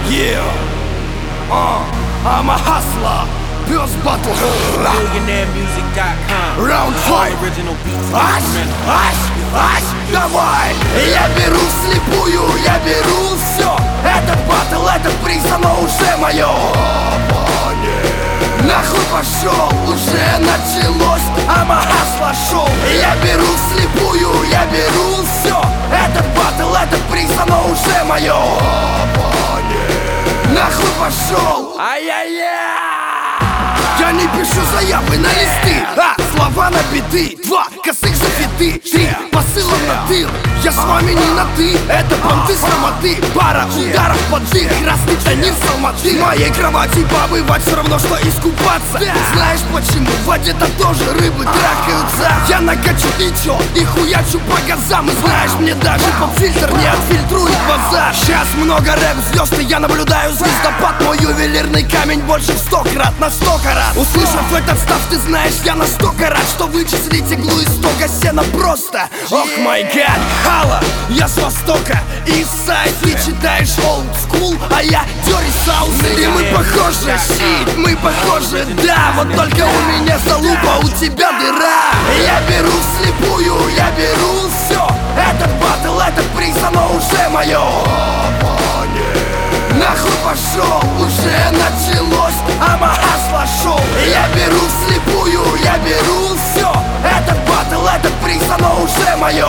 Yeah, I'm a hustler. Pure battle. MillionaireMusic.com. Round five. Original beats. Ась, давай! Я беру вслепую, я беру все. Этот батл, этот приз, оно уже мое. Нахуй пошел, уже началось. I'm a hustler шоу. Я беру вслепую, я беру все. Этот батл, этот приз, оно уже мое. Нахуй пошел. Ай-яй-яй! Я не пишу заявы на листы, слова на биты. Два косых за фиты, три посылом на тыл. Я с вами не на ты, это понты срамоты. Пара ударов под дых, красный тонир с Алматы. В моей кровати побывать все равно, что искупаться. Знаешь почему? В воде-то тоже рыбы трахаются. Я накачу и чё, и хуячу по газам. И знаешь, мне даже поп-фильтр не отфильтрует глаза. Сейчас много рэп-звезд, и я наблюдаю звездопад. Мой ювелирный камень больше в 100 крат, на 100 карат. Услышав этот став, ты знаешь, я настолько рад, что вычислить иглу из стога сена просто. Ох май гад, хала, я с востока, Eastside. Ты читаешь old school, а я dirty south. И мы похожи, щит, мы похожи, да. Вот только у меня залупа, у тебя дыра. Я беру вслепую, я беру все. Этот батл, этот приз, оно уже мое. Нахуй пошел, уже началось. I'm a hustler шоу. Я беру вслепую, я беру все. Этот батл, этот приз, оно уже мое.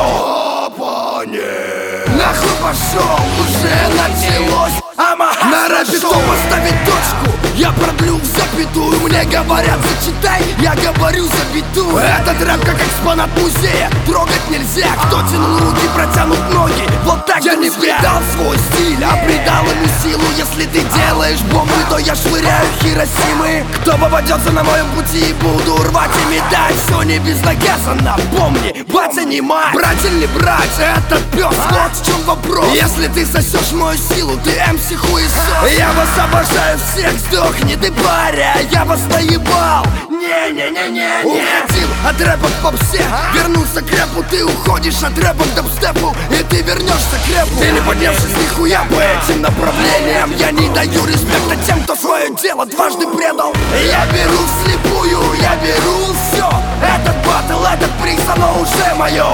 Нахуй пошел, уже началось. На рэпе кто поставить точку, я продлю в запятую. Мне говорят, зачитай, я говорю запятую. Этот рэп как экспонат музея, трогать нельзя. Кто тянул руки, протянут ноги, вот так я не предал свой стиль, а придал ему силу. Если ты делаешь бомбы, то я швыряю Хиросимы. Кто попадется на моем пути, буду рвать и метать. Все не безнаказанно, помни, батя не мать. Брать или не брать, этот пес, вот в чем вопрос. Если ты сосешь мою силу, ты MC хуесос. Я вас обожаю всех, сдохни ты, паря. Я вас наебал, не-не-не-не. Уходил от рэпа к попсе, вернулся к рэпу. Ты уходишь от рэпа к дабстепу, и ты вернешься к рэпу. Ты не поднявшись нихуя по этим направлениям. Я не даю респекта тем, кто свое дело дважды предал. Я беру вслепую, я беру все. Этот батл, этот приз, оно уже мое.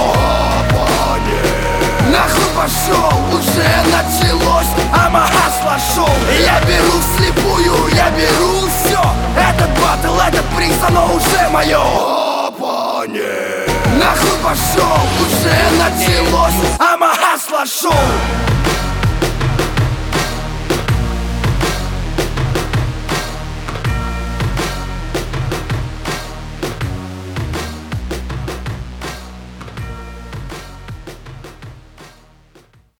Нахуй пошел, уже началось. I'm a hustler шоу. Я беру вслепую, я беру все. Этот батл, этот приз, оно уже мое. Нахуй пошел, уже началось. I'm a hustler шоу.